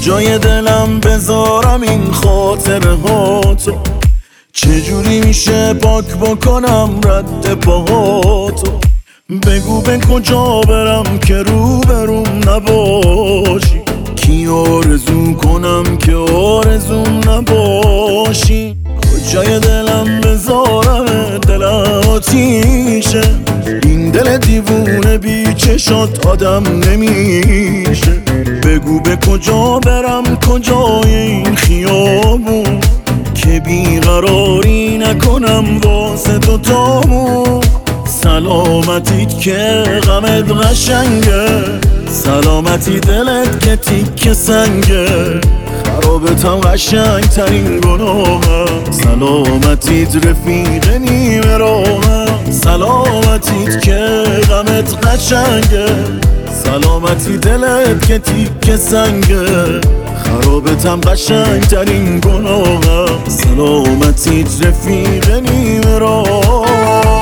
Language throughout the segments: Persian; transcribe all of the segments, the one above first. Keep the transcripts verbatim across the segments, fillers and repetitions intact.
کجای دلم بذارم این خاطره هاتو؟ چجوری میشه پاک بکنم رد پاهاتو؟ بگو به کجا برم که رو بروم نباشی؟ کی آرزو کنم که آرزوم نباشی؟ کجای دلم بذارم دل آتیشه؟ این دل دیوونه بی چشات آدم نمیشه. بگو به کجا برم کجای این خیابون که بیقراری نکنم واسه دوتامون. سلامتیت که غمت قشنگه، سلامتی دلت که تیک سنگه، خرابتم قشنگ ترین گناهم. سلامتیت رفیق نیمه راهم، سلامتیت که غمت قشنگه، سلامتی دلت که تیک سنگه، خرابتم قشنگ ترین گناهم. سلامتیت رفیق نیمه راهم.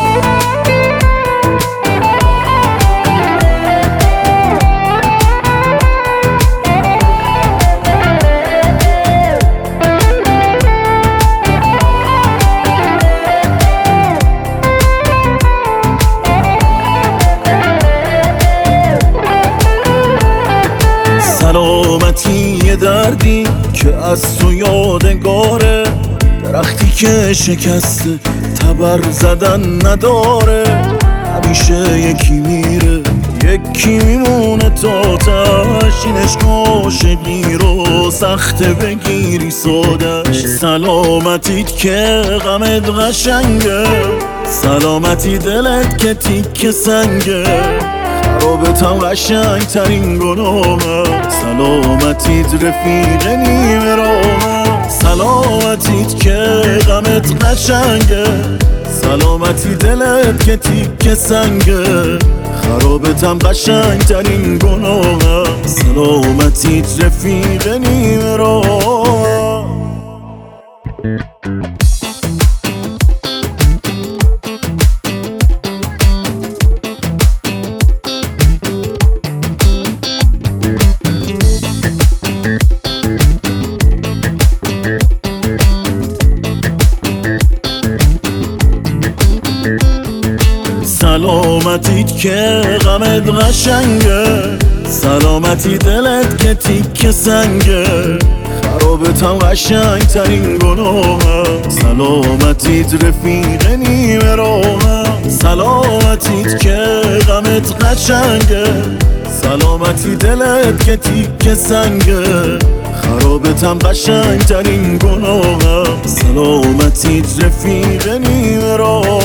سلامتی یه دردی که از تو یادگاره، درختی که شکسته تبر زدن نداره. همیشه یکی میره یکی میمونه تا تش، این عشق عاشقی رو سخته بگیری سادش. سلامتیت که غمت قشنگه، سلامتی دلت که تیک سنگه، خرابتم قشنگ ترین گناهم. سلامتیت رفیق نیمه راهم، سلامتیت که غمت قشنگه، سلامتی دلت که تیک سنگه، خرابتم قشنگ ترین گناهم. سلامتیت رفیق نیمه راهم. سلامتیت که غمت قشنگه، سلامتی دلت که تیک سنگه، خرابتم قشنگ ترین گناهم. سلامتیت رفیق نیمه راهم، سلامتیت که غمت قشنگه، سلامتی دلت که تیک سنگه، خرابتم قشنگ ترین گناهم. سلامتیت رفیق نیمه راهم.